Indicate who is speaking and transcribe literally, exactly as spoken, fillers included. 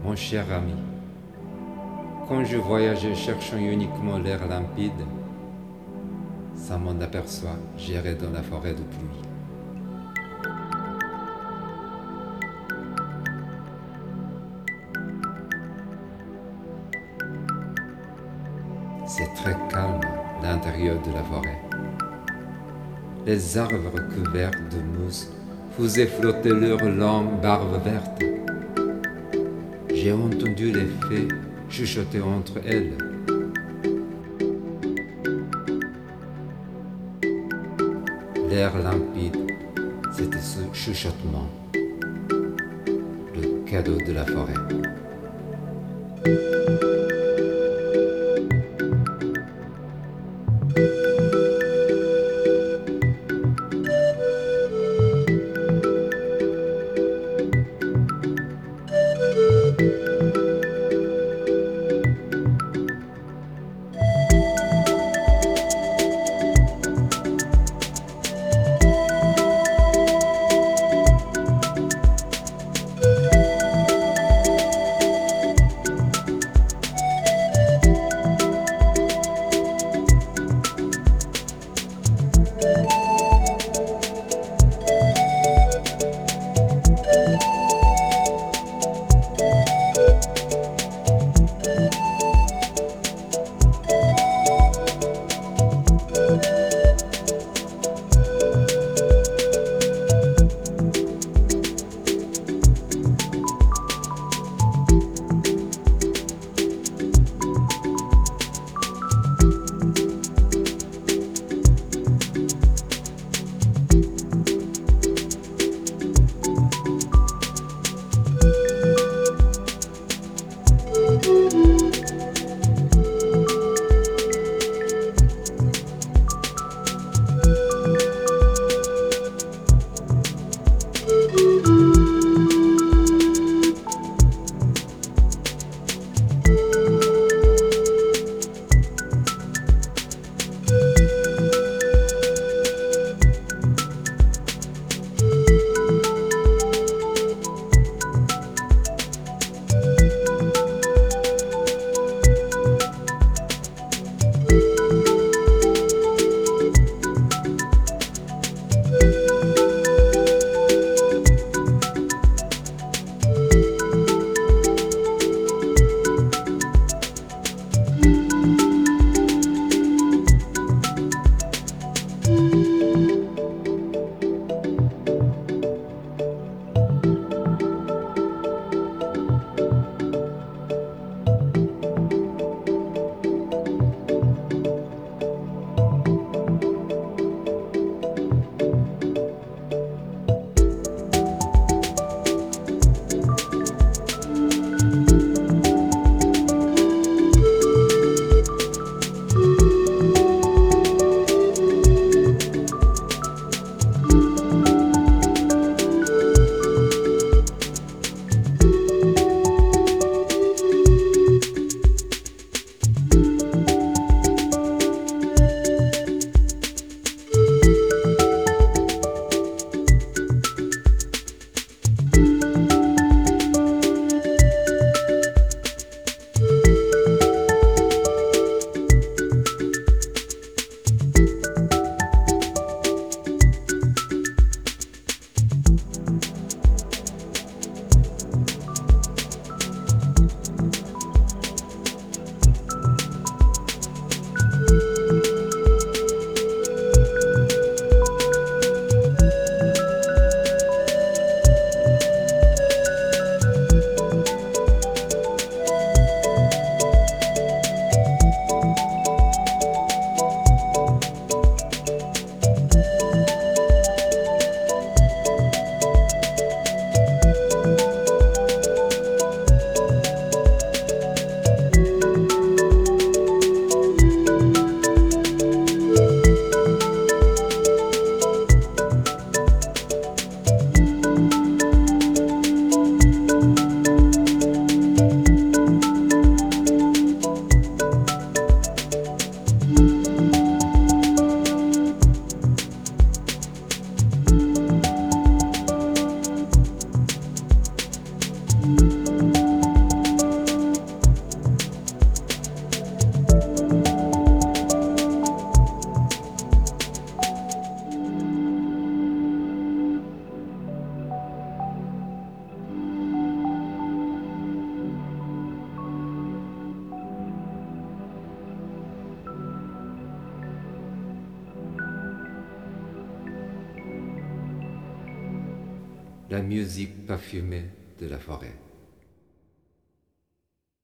Speaker 1: mon cher ami, quand je voyageais cherchant uniquement l'air limpide, sans m'en apercevoir, j'errais dans la forêt de pluie. C'est très calme l'intérieur de la forêt. Les arbres couverts de mousse faisaient flotter leurs longues barbes vertes. J'ai entendu les fées chuchoter entre elles. L'air limpide, c'était ce chuchotement, le cadeau de la forêt. la musique parfumée de la forêt.